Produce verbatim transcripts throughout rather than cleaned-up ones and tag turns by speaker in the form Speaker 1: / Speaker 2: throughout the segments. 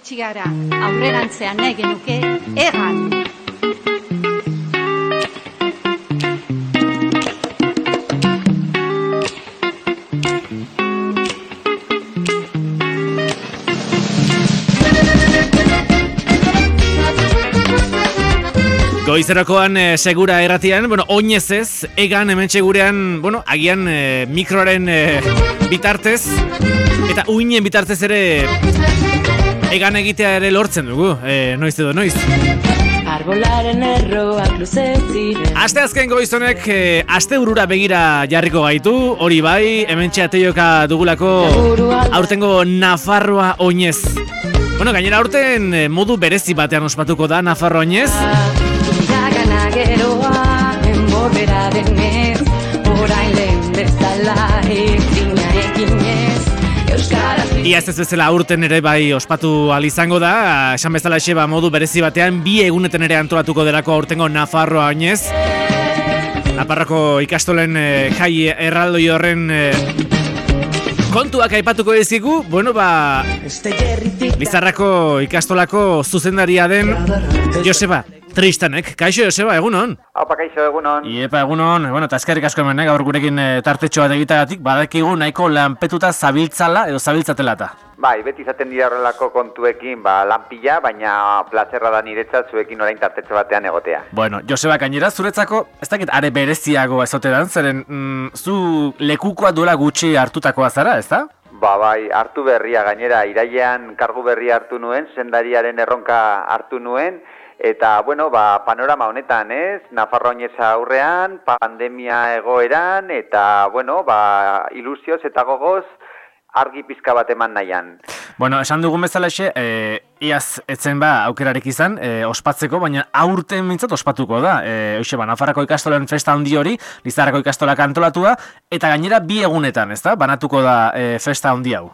Speaker 1: iritsi gara, aurrerantzean nahi genuke, egan.
Speaker 2: Goizerakoan e, segura erratian, bueno, oinez ez, egan hemen segurean, bueno, agian e, mikroaren e, bitartez, eta uinen bitartez ere egan egitea ere lortzen dugu, e, noiz edo noiz.
Speaker 3: Arbolaren erroak luze ziren.
Speaker 2: Aste azken goizonek e, aste burura begira jarriko gaitu, hori bai, hemen txateioka dugulako aurtengo Nafarroa oinez. Bueno, gainera aurten e, modu berezi batean ospatuko da Nafarroa oinez.
Speaker 3: Geroa, enborbera denez, orain lehen bezala ekina ekinez, euskaraz...
Speaker 2: Iaz ez bezala aurten ere bai ospatu ahal izango da, esan bezala xeba modu berezi batean, bi eguneten ere antolatuko delako aurtengo Nafarroa oinez. Nafarroko ikastolen eh, jai erraldoi horren eh, kontuak aipatuko dizkigu, bueno ba, Lizarrako ikastolako zuzendaria den Joseba Tristanek. Kaixo Joseba, egunon?
Speaker 4: Haupa, kaixo, egunon.
Speaker 2: Iepa, egunon, bueno, eta eskerrik asko hemen, gaur gurekin e, tartetxo bat egitagatik, badakigu nahiko lanpetuta zabiltzala edo zabiltzatelata.
Speaker 4: Bai, beti izaten dira horrelako kontuekin, ba, lanpila, baina plazerra da niretzat zuekin orain tartetxo batean egotea.
Speaker 2: Bueno, Joseba, gainera, zuretzako, ez dakit are bereziago ezote dan, zeren mm, zu lekukoa duela gutxi hartutakoa zara, ez da?
Speaker 4: Ba, bai, hartu berria, gainera, irailean kargu berria hartu nuen, sendariaren erronka hartu nuen, eta, bueno, ba, panorama honetan, ez? Nafarroa oinez aurrean, pandemia egoeran, eta, bueno, ba, ilusioz eta gogoz, argi pizka bat eman nahian.
Speaker 2: Bueno, esan dugun bezalaxe, e, iaz etzen ba aukerarik izan, e, ospatzeko, baina aurten mintzat ospatuko da. E, Hoxe ba, Nafarrako ikastolen festa handi hori, Lizarrako ikastolak antolatua, eta gainera bi egunetan, ez da? Banatuko da e, festa handi hau.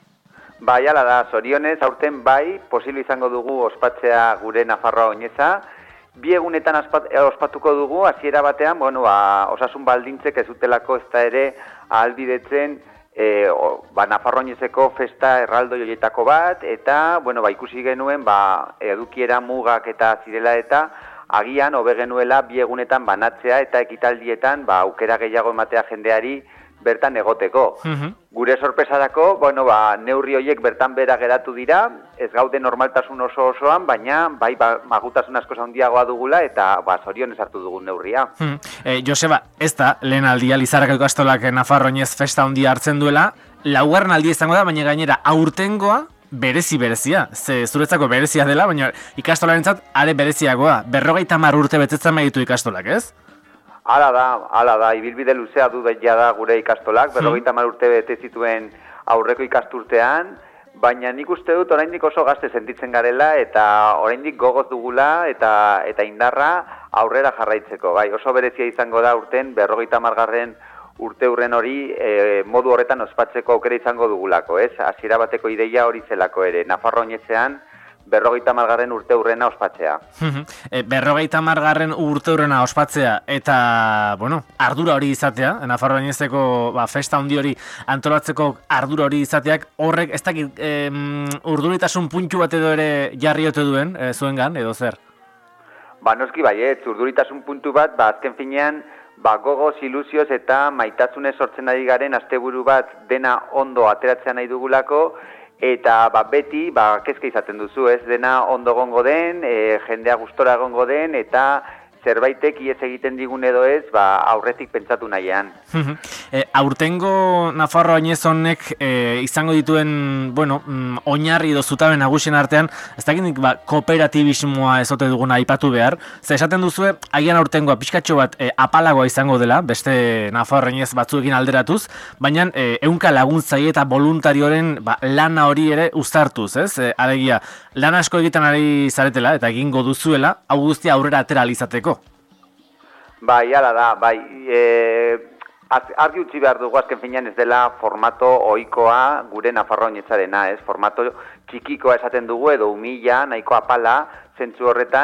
Speaker 4: Bai, ala da, zorionez, aurten bai, posible izango dugu ospatzea gure Nafarroa oineza. Bi egunetan aspat, ospatuko dugu, hasiera batean, bueno, ba, osasun baldintzek ez utelako ez da ere ahalbidetzen e, o, ba, Nafarroa oinezeko festa erraldoi horietako bat, eta, bueno, ba, ikusi genuen, ba, edukiera mugak eta zirela eta agian hobe genuela bi egunetan banatzea eta ekitaldietan, ba, aukera gehiago ematea jendeari bertan egoteko. Uh-huh. Gure sorpresarako, bueno, ba, neurri horiek bertan bera geratu dira, ez gaude normaltasun oso osoan, baina bai ba, magutasun asko handiagoa dugula eta ba, zorionez hartu dugun neurria. Hmm.
Speaker 2: E, Joseba, ez da, lehen aldia Lizarrako ikastolak Nafarroa oinez festa handia hartzen duela, laugarren aldia izango da, baina gainera aurtengoa berezi berezia, ze zuretzako berezia dela, baina ikastolarentzat are bereziagoa, berrogeita hamar urte betetzen baditu ikastolak, ez?
Speaker 4: Hala da, hala da, ibilbide luzea du ja da gure ikastolak, berrogeita hamar urte bete zituen aurreko ikasturtean, baina nik uste dut oraindik oso gazte sentitzen garela eta oraindik gogoz dugula eta eta indarra aurrera jarraitzeko. Bai, oso berezia izango da urten berrogeita hamargarren urte hurren hori e, modu horretan ospatzeko aukera izango dugulako, ez? Hasiera bateko ideia hori zelako ere, Nafarroa oinezean berrogeita hamargarren urte hurrena ospatzea.
Speaker 2: e, berrogeita hamargarren urte hurrena ospatzea eta, bueno, ardura hori izatea, Nafarroa oinezeko ba, festa handi hori antolatzeko ardura hori izateak, horrek ez dakit e, urduritasun puntu bat edo ere jarri ote duen, e, zuengan, edo zer?
Speaker 4: Ba, noski baiet, urduritasun puntu bat, ba, azken finean, ba, gogoz, ilusioz eta maitasunez sortzen ari garen asteburu bat dena ondo ateratzea nahi dugulako, eta ba, beti ba, kezka izaten duzu, ez dena ondo egongo den, e, jendea gustora egongo den, eta zerbaitek iez egiten digun edo ez, ba, aurretik pentsatu nahian.
Speaker 2: e, aurtengo Nafarroa oinez honek e, izango dituen, bueno, mm, oinarri edo zutabe nagusien artean, ez dakit ba, kooperatibismoa ezote duguna aipatu behar, ze esaten duzue, agian aurtengoa pixkatxo bat e, apalagoa izango dela, beste Nafarroa oinez batzuekin alderatuz, baina e, ehunka laguntzai eta voluntarioren ba, lana hori ere uztartuz, ez? E, alegia, lan asko egiten ari zaretela eta egingo duzuela, hau guztia aurrera atera alizateko.
Speaker 4: Bai, ala da, bai, e, argi utzi behar dugu azken finean ez dela formato ohikoa gure Nafarroa oinezarena, ez? Formato txikikoa esaten dugu edo humila, nahiko apala, zentzu horretan,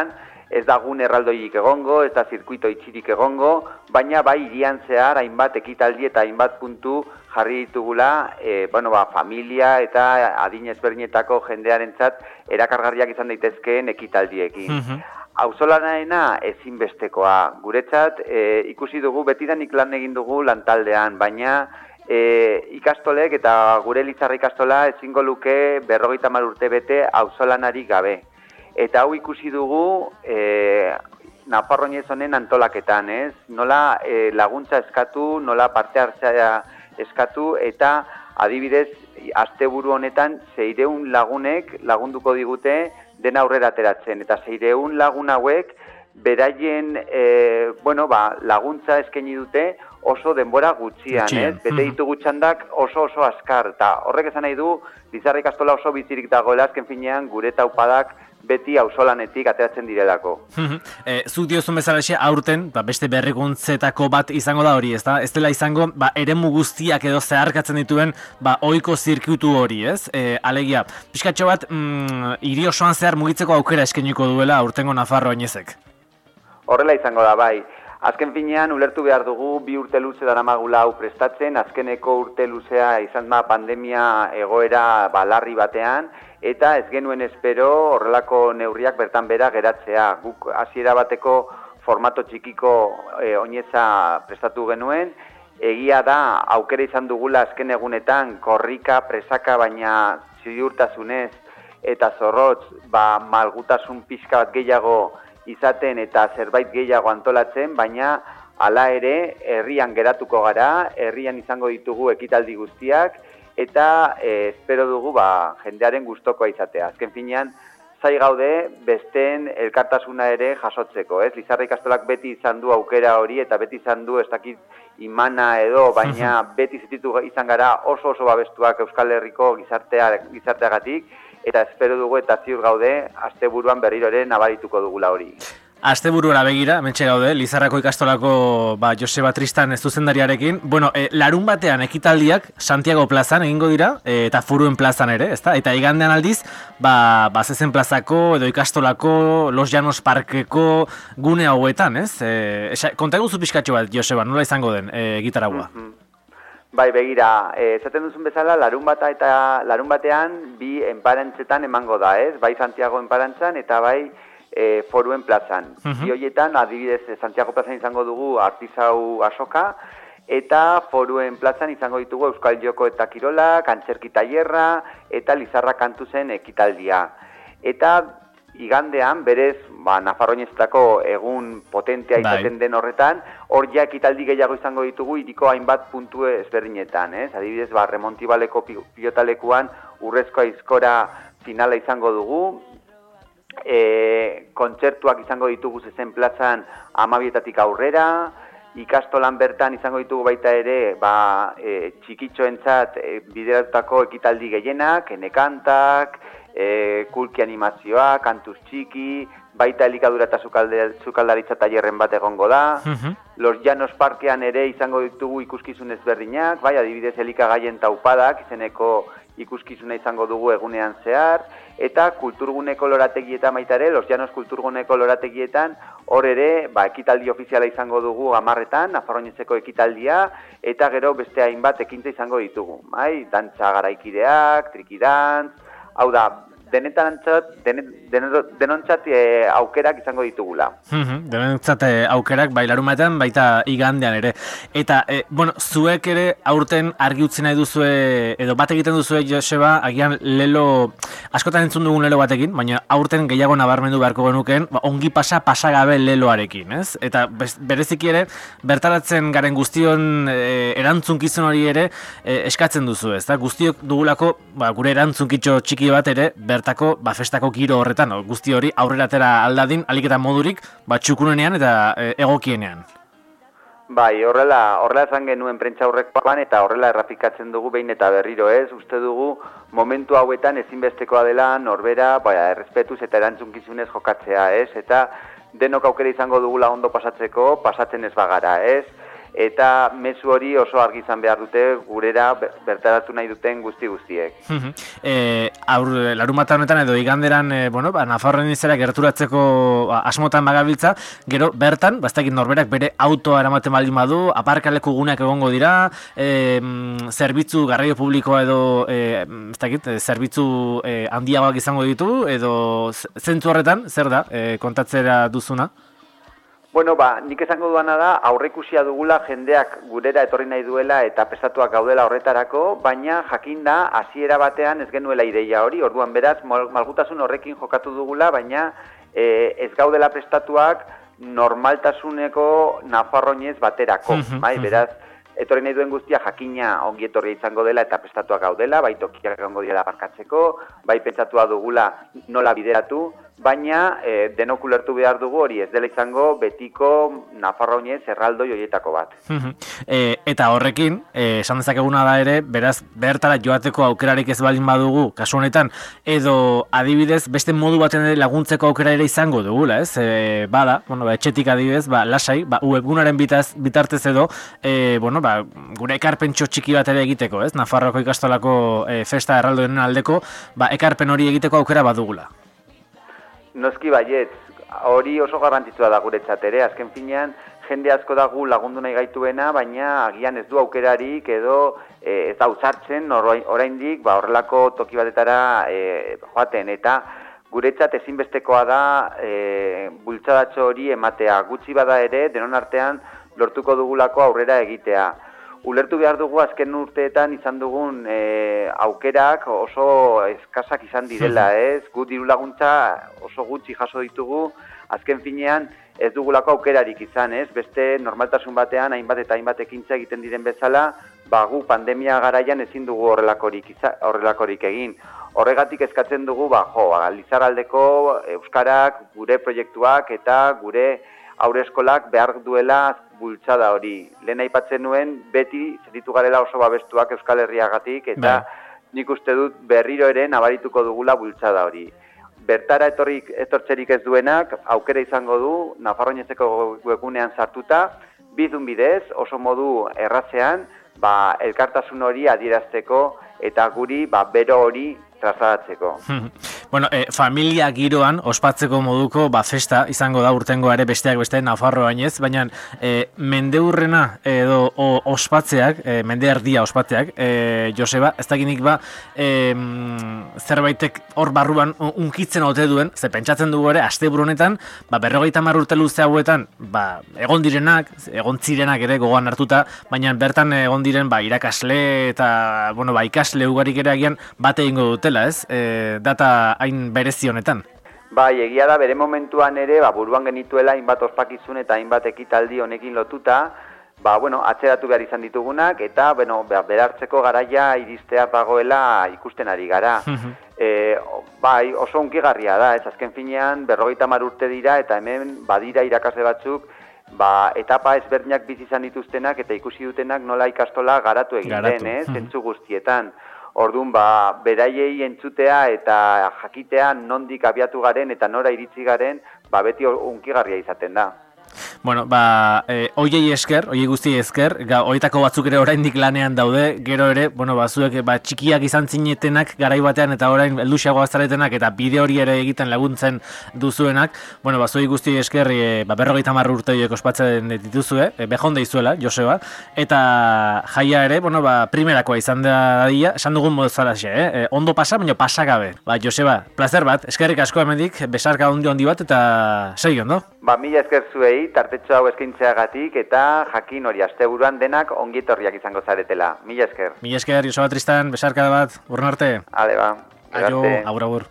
Speaker 4: ez da gun erraldoirik egongo, ez da zirkuito itxirik egongo, baina bai hirian zehar hainbat ekitaldi eta hainbat puntu jarri ditugula, e, bueno, ba, familia eta adin ezberdinetako jendearentzat erakargarriak izan daitezkeen ekitaldiekin. Mm-hmm. Auzolanaena ezinbestekoa. Guretzat, e, ikusi dugu, betidanik lan egin dugu lantaldean, baina e, ikastolek eta gure Lizarra ikastola ezingo luke berrogeita hamar urte bete auzolanari gabe. Eta hau ikusi dugu e, Nafarro Oinez honen antolaketan, ez? Nola e, laguntza eskatu, nola parte hartzea eskatu, eta adibidez, asteburu honetan seiehun lagunek lagunduko digute dena aurrera ateratzen, eta seiehun lagun hauek beraien e, bueno, ba, laguntza eskaini dute oso denbora gutxian, ez? Bete ditugu txandak oso oso askar, eta horrek esan nahi du Lizarra ikastola oso bizirik dagoela, azken finean gure taupadak beti auzolanetik ateratzen direlako.
Speaker 2: e, zuk diozun bezalaxe aurten, ba, beste berrikuntzetako bat izango da hori, ezta? Ez dela izango, ba, eremu guztiak edo zeharkatzen dituen, ba, ohiko zirkuitu hori, ez? E, alegia, pixkatxo bat, mm, hiri osoan zehar mugitzeko aukera eskainiko duela aurtengo Nafarro Oinezek.
Speaker 4: Horrela izango da, bai. Azken finean, ulertu behar dugu, bi urte luze daramagula hau prestatzen, azkeneko urte luzea izan da pandemia egoera balarri batean, eta ez genuen espero horrelako neurriak bertan bera geratzea. Guk hasiera bateko formato txikiko e, oineza prestatu genuen, egia da aukera izan dugula azken egunetan korrika, presaka, baina ziurtasunez eta zorrotz, ba, malgutasun pixka bat gehiago izaten eta zerbait gehiago antolatzen, baina hala ere herrian geratuko gara, herrian izango ditugu ekitaldi guztiak, eta e, espero dugu ba, jendearen gustokoa izatea. Azken finean, zai gaude besteen elkartasuna ere jasotzeko, ez? Lizarra ikastolak beti izan du aukera hori, eta beti izan du ez dakit imana edo, baina beti zititu izan gara oso oso babestuak Euskal Herriko gizartea, gizarteagatik, eta espero dugu eta ziur gaude asteburuan berriro ere nabarituko dugula hori.
Speaker 2: Asteburura begira, mentxe gaude, Lizarrako ikastolako ba, Joseba Tristan ez zuzendariarekin. Bueno, e, larun batean ekitaldiak Santiago plazan egingo dira, e, eta Furuen plazan ere, ezta? Eta igandean aldiz, ba, Bazezen plazako edo ikastolako, Los Llanos parkeko gune hauetan, ez? E, esa, konta eguzu pixkatxo bat, Joseba, nola izango den e, gitaragua?
Speaker 4: Mm-hmm. Bai, begira, esaten duzun bezala, larun bata eta larun batean bi enparantzetan emango da, ez? Bai Santiago enparantzan eta bai e, Foruen plazan. Uh-huh. Bi horietan, adibidez, Santiago plazan izango dugu artizau asoka, eta Foruen plazan izango ditugu Euskal Joko eta Kirola, Antzerki tailerra eta Lizarra kantuzen ekitaldia. Eta igandean, berez, ba, Nafarro Oinezetako egun potentea izaten den horretan, hor ja ekitaldi gehiago izango ditugu hiriko hainbat puntu ezberdinetan, ez? Adibidez, ba, Remontibaleko pilotalekuan urrezko aizkora finala izango dugu, e, kontzertuak izango ditugu Zezen plazan hamabietatik aurrera, ikastolan bertan izango ditugu baita ere, ba, e, txikitxoentzat e, bideratutako ekitaldi gehienak, enekantak, E, kulki animazioa, kantuz txiki, baita elikadura eta sukaldaritza tailerren bat egongo da. Uh-huh. Los Llanos parkean ere izango ditugu ikuskizun ezberdinak, bai, adibidez elikagaien taupadak izeneko ikuskizuna izango dugu egunean zehar, eta kulturguneko lorategietan baita ere, Los Llanos kulturguneko lorategietan, hor ere, ba, ekitaldi ofiziala izango dugu hamarretan, Nafarro Oinezeko ekitaldia, eta gero beste hainbat ekintza izango ditugu, bai, dantza garaikideak, trikidantz, hau da, denentzat, den, den, denontzat e, aukerak izango ditugula.
Speaker 2: Denontzat e, aukerak, bai larumatean, baita igandean ere. Eta, e, bueno, zuek ere aurten argi utzi nahi duzue, edo bat egiten duzue, Joseba, agian lelo, askotan entzun dugun lelo batekin, baina aurten gehiago nabarmendu beharko genuken, ba, ongi pasa pasagabe leloarekin, ez? Eta bereziki ere, bertaratzen garen guztion e, erantzunkizun hori ere e, eskatzen duzu, ez da? Guztiok dugulako, ba, gure erantzunkitxo txiki bat ere, bertako, ba, festako giro horretan, no? Guzti hori aurrera atera aldadin, alik eta modurik, ba, txukunenean eta e, egokienean.
Speaker 4: Bai, horrela, horrela esan genuen prentsa aurrekoan eta horrela errapikatzen dugu behin eta berriro, ez? Uste dugu momentu hauetan ezinbestekoa dela norbera, bai, errespetuz eta erantzunkizunez jokatzea, ez? Eta denok aukera izango dugula ondo pasatzeko, pasatzen ez bagara, ez? eta mezu hori oso argi izan behar dute gurera bertaratu nahi duten guzti guztiek.
Speaker 2: e, aur, larunbata honetan edo iganderan, e, bueno, ba, Nafarroan izera gerturatzeko ba, asmotan bagabiltza, gero bertan, bastakit norberak bere autoa eramaten baldin badu, aparkaleku guneak egongo dira, e, zerbitzu garraio publikoa edo, e, bastakit, e, zerbitzu e, handiagoak izango ditu, edo zentzu horretan, zer da, e, kontatzera duzuna?
Speaker 4: Bueno, ba, nik esango duana da, aurreikusia dugula jendeak gurera etorri nahi duela eta prestatuak gaudela horretarako, baina jakin da, hasiera batean ez genuela ideia hori, orduan beraz, malgutasun horrekin jokatu dugula, baina e, ez gaudela prestatuak normaltasuneko Nafarroinez baterako, bai, beraz, etorri nahi duen guztia jakina ongi etorria izango dela eta prestatuak gaudela, bai tokiak egongo dira aparkatzeko, bai pentsatua dugula nola bideratu, baina e, denok ulertu behar dugu hori ez dela izango betiko Nafarroinez erraldoi horietako bat.
Speaker 2: e, eta horrekin, e, esan dezakeguna da ere, beraz, bertara joateko aukerarik ez baldin badugu, kasu honetan, edo adibidez, beste modu baten ere laguntzeko aukera ere izango dugula, ez? E, bada, bueno, ba, etxetik adibidez, ba, lasai, ba, webgunaren bitaz, bitartez edo, e, bueno, ba, gure ekarpentxo txiki bat ere egiteko, ez? Nafarroako ikastolako e, festa erraldoen aldeko, ba, ekarpen hori egiteko aukera badugula.
Speaker 4: Noski baietz, hori oso garrantzitsua da guretzat ere, azken finean jende asko dagu lagundu nahi gaituena, baina agian ez du aukerarik edo e, ez da utzartzen oraindik ba, horrelako toki batetara e, joaten, eta guretzat ezinbestekoa da e, bultzadatxo hori ematea, gutxi bada ere denon artean lortuko dugulako aurrera egitea. Ulertu behar dugu azken urteetan izan dugun e, aukerak oso eskasak izan direla, ez? Gu diru laguntza oso gutxi jaso ditugu, azken finean ez dugulako aukerarik izan, ez? Beste normaltasun batean hainbat eta hainbat ekintza egiten diren bezala, ba gu pandemia garaian ezin dugu horrelakorik horrelakorik egin. Horregatik eskatzen dugu, ba jo, Lizarraldeko euskarak, gure proiektuak eta gure haurreskolak behar duela bultzada hori. Lehen aipatzen nuen, beti zetitu garela oso babestuak Euskal Herriagatik, eta nik uste dut berriro ere nabarituko dugula bultzada hori. Bertara etorrik, etortzerik ez duenak, aukera izango du, Nafarroinezeko webgunean sartuta, bidun bidez, oso modu errazean, ba, elkartasun hori adierazteko, eta guri ba, bero hori trasladatzeko.
Speaker 2: Bueno, eh, familia giroan ospatzeko moduko ba, festa izango da urtengo ere besteak beste Nafarroainez, baina eh, mendeurrena edo o, ospatzeak, eh, mende erdia ospatzeak, eh, Joseba, ez dakinik ba, eh, zerbaitek hor barruan unkitzen ote duen, ze pentsatzen dugu ere, asteburu honetan, ba, berrogeita hamar urte luze hauetan, ba, egon direnak, egon zirenak ere gogoan hartuta, baina bertan egon diren ba, irakasle eta bueno, ba, ikasle ugarik ere agian bate egingo dutela, ez? E, data hain berezi honetan.
Speaker 4: Bai, egia da bere momentuan ere, ba, buruan genituela hainbat ospakizun eta hainbat ekitaldi honekin lotuta, ba, bueno, atzeratu behar izan ditugunak, eta, bueno, berartzeko garaia iristea dagoela ikusten ari gara. e, bai, oso hunkigarria da, ez azken finean, berrogeita hamar urte dira, eta hemen badira irakasle batzuk, ba, etapa ezberdinak bizi izan dituztenak, eta ikusi dutenak nola ikastola garatu egin den, ez, zentzu guztietan. Orduan, ba, beraiei entzutea eta jakitea nondik abiatu garen eta nora iritsi garen, ba, beti hunkigarria izaten da.
Speaker 2: Bueno, ba, e, oiei esker, oiei guzti esker, ga, oitako batzuk ere oraindik lanean daude, gero ere, bueno, ba, zuek, ba, txikiak izan zinetenak garai batean eta orain helduxiago azaretenak eta bide hori ere egiten laguntzen duzuenak, bueno, ba, zuei guzti esker, e, ba, berrogeita hamar urte horiek ospatzen dituzue, e, bejonde izuela, Joseba, eta jaia ere, bueno, ba, primerakoa izan da dia, esan dugun modu zalaxe, eh? E, ondo pasa, baina pasagabe. Ba, Joseba, placer bat, eskerrik asko hemendik, besarka ondi ondi bat eta segi ondo.
Speaker 4: Ba, mila esker zuei, tartetxo hau eskaintzeagatik eta jakin hori asteburuan denak ongi etorriak izango zaretela. Mila esker.
Speaker 2: Mila esker, Joseba Tristan, besarka bat, urren arte.
Speaker 4: Ale, ba.
Speaker 2: Aio, agur, agur.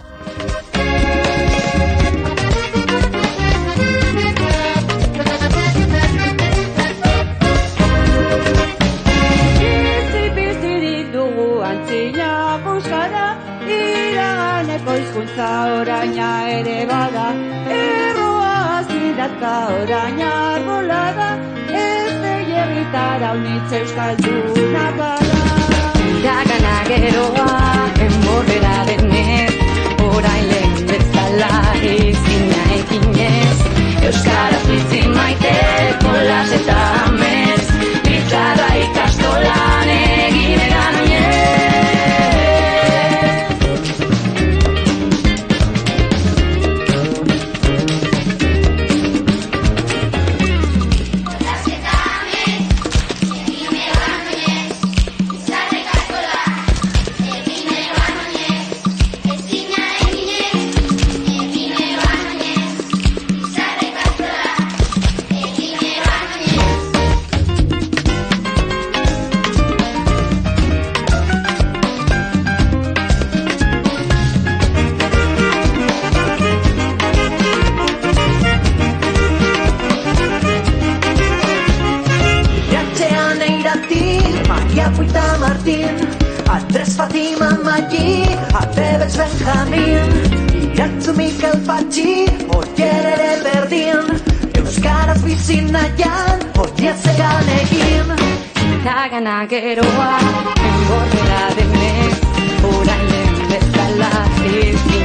Speaker 5: Bizi-bizirik dugu antzinako euskara, iraganeko hizkuntza oraina ere bada, Datka orain arbolada, ez begerritara unitz euskalduna bada.
Speaker 3: Iragana geroa, enborrera denez, orain lehen bezala ezina ekinez. Euskara pizzi maite, kolas eta amez.
Speaker 6: Oiartzu Mikel Patxi, oier ere berdin, euskaraz bizi nahian, oier zegan egin.
Speaker 3: Iragana geroa, enborrera denez, orain lehen bezala ez